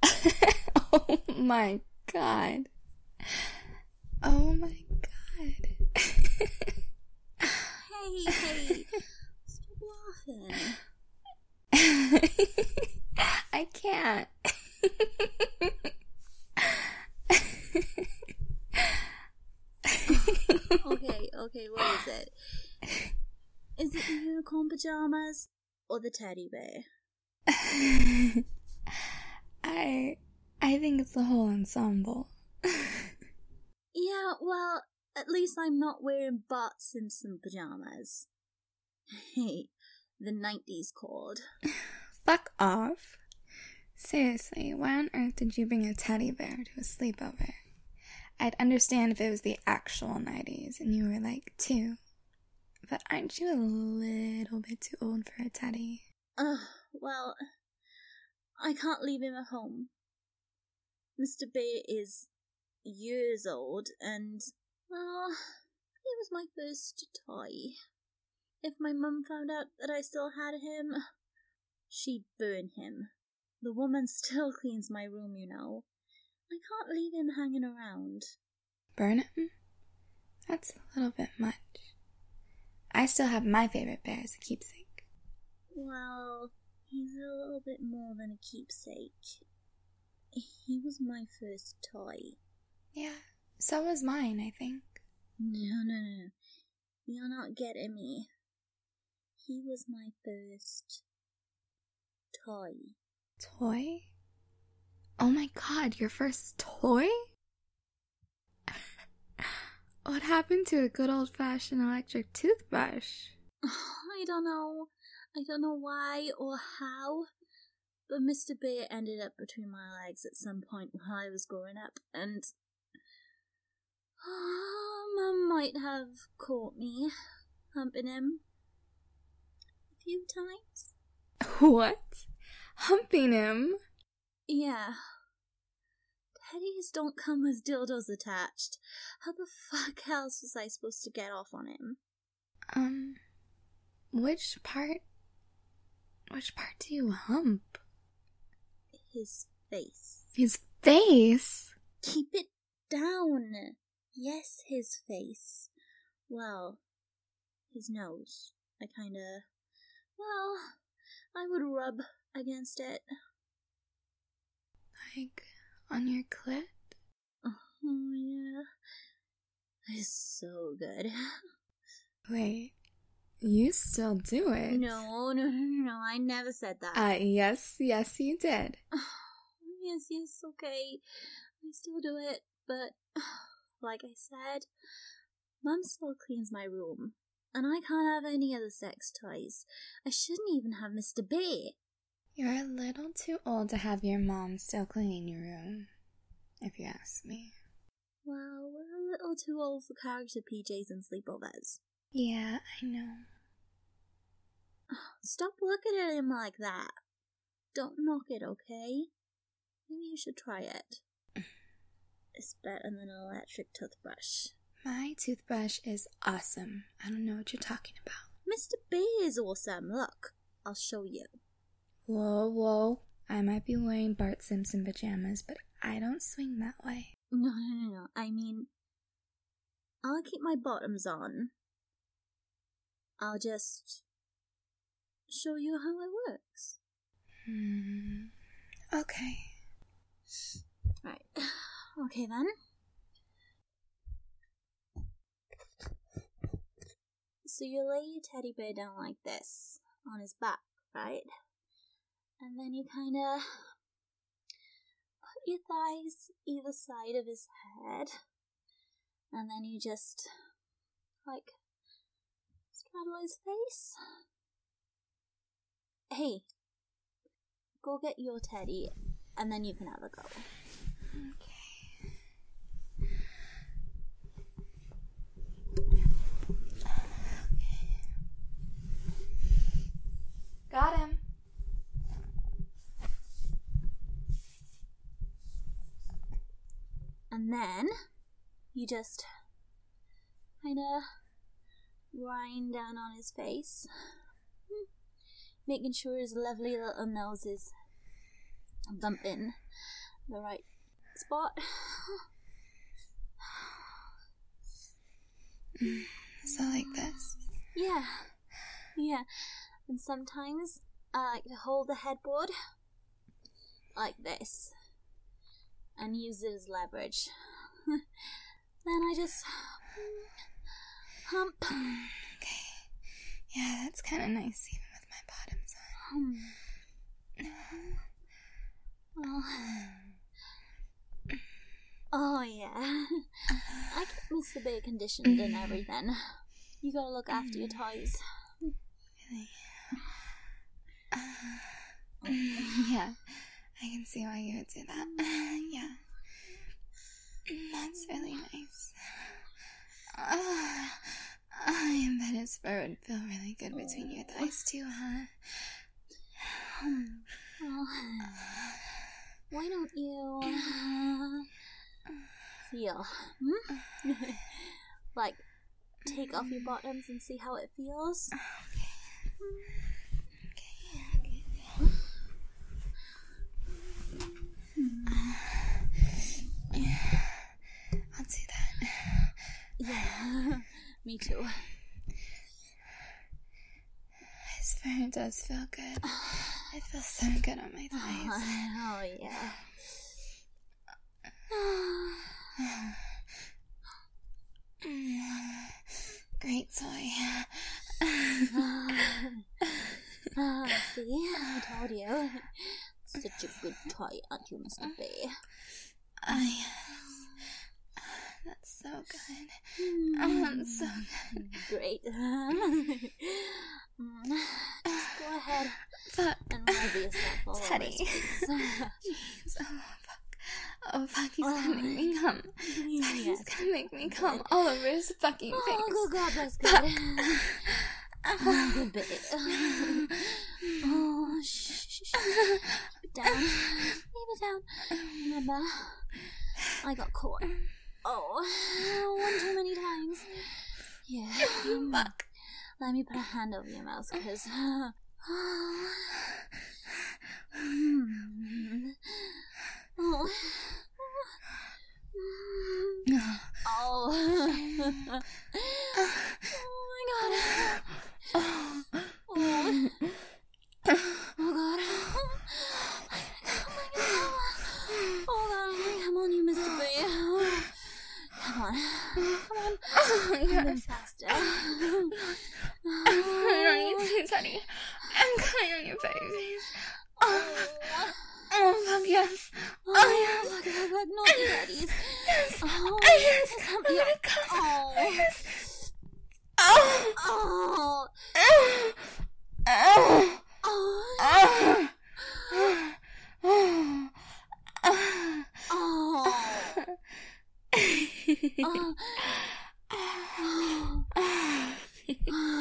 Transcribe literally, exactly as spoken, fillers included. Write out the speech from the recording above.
Oh my god. Oh my god. Hey, hey, stop laughing. I can't. Okay, okay, what is it? Is it the unicorn pajamas or the teddy bear? I I think it's the whole ensemble. Yeah, well, at least I'm not wearing Bart Simpson pajamas. Hey, the nineties called. Fuck off. Seriously, why on earth did you bring a teddy bear to a sleepover? I'd understand if it was the actual nineties and you were like two. But aren't you a little bit too old for a teddy? Ugh, well, I can't leave him at home. Mister Bear is years old and, well, he was my first toy. If my mum found out that I still had him, she'd burn him. The woman still cleans my room, you know. I can't leave him hanging around. Burn him? That's a little bit much. I still have my favorite bear as a keepsake. Well, he's a little bit more than a keepsake. He was my first toy. Yeah, so was mine, I think. No, no, no. You're not getting me. He was my first toy. Toy? Oh my god, your first toy? What happened to a good old-fashioned electric toothbrush? I don't know. I don't know why or how, but Mister Bear ended up between my legs at some point while I was growing up, and oh, Mum might have caught me humping him a few times. What? Humping him? Yeah. Teddies don't come with dildos attached. How the fuck else was I supposed to get off on him? Um, which part? Which part do you hump? His face. His face? Keep it down. Yes, his face. Well, his nose. I kinda... Well, I would rub against it. Like, on your clit? Oh, yeah. It's so good. Wait, you still do it? No, no, no, no, no, I never said that. Uh, yes, yes you did. Yes, yes, okay. I still do it, but like I said, Mum still cleans my room, and I can't have any other sex toys. I shouldn't even have Mister Bear. You're a little too old to have your mom still cleaning your room, if you ask me. Well, we're a little too old for character P Js and sleepovers. Yeah, I know. Stop looking at him like that. Don't knock it, okay? Maybe you should try it. It's better than an electric toothbrush. My toothbrush is awesome. I don't know what you're talking about. Mister Bear is awesome. Look, I'll show you. Whoa, whoa. I might be wearing Bart Simpson pajamas, but I don't swing that way. No, no, no, no. I mean, I'll keep my bottoms on. I'll just show you how it works. Hmm. Okay. Right. Okay, then. So you lay your teddy bear down like this, on his back, right? And then you kind of put your thighs either side of his head. And then you just, like, straddle his face. Hey, go get your teddy, and then you can have a go. Okay. Got him. And then you just kind of grind down on his face, making sure his lovely little nose is thump in the right spot. So like this? Yeah. Yeah. And sometimes I like to hold the headboard like this and use it as leverage. Then I just hump. Okay. Yeah, that's kind of nice even with my bottoms on. Oh. Oh, yeah. I get Mister Bay conditioned and everything. You gotta look after your toys. Really? Uh, yeah, I can see why you would do that. Yeah. That's really nice. Uh, I bet his fur would feel really good between your thighs too, huh? Well, why don't you uh, feel? Hmm? Like, take off your bottoms and see how it feels? Okay. Okay, okay. Uh, yeah, I'll do that. Yeah, me too. His fur does feel good. It feels so good on my thighs. Oh, yeah. Great toy. uh, see, I told you. Such a good toy, aren't you, Mister Bay? Ah, yes. That's so good. Oh, that's so good. Great. Just go ahead Fuck. and rub yourself all Teddy. over his face. Jeez, oh, fuck. Oh, fuck, he's gonna Oh, make me come. Teddy's yes. gonna make me come all over his fucking face. Oh, God, that's good. Fuck. Oh, good bit. Oh, shh, shh, shh. Keep it down. Keep it down. Remember, I got caught. Oh, one too many times. Yeah. You fuck. Let me put a hand over your mouth, because... Oh. Oh. Oh. Oh my god. Oh. Oh god. Oh my god. Oh god. Come on, you Mister Bay. Come on. Come on. Oh, Come yes. in faster. I'm coming on your face, honey. I'm coming on your face. Oh, oh, fuck yes. Oh, Oh, yes. look, look, look, naughty daddies. Yes. Oh, Oh, yes. let's help I'm you. gonna come. Oh. Yes. Oh. Oh. Oh. Oh. Oh. Oh. Oh. Oh. Oh. Oh. Oh.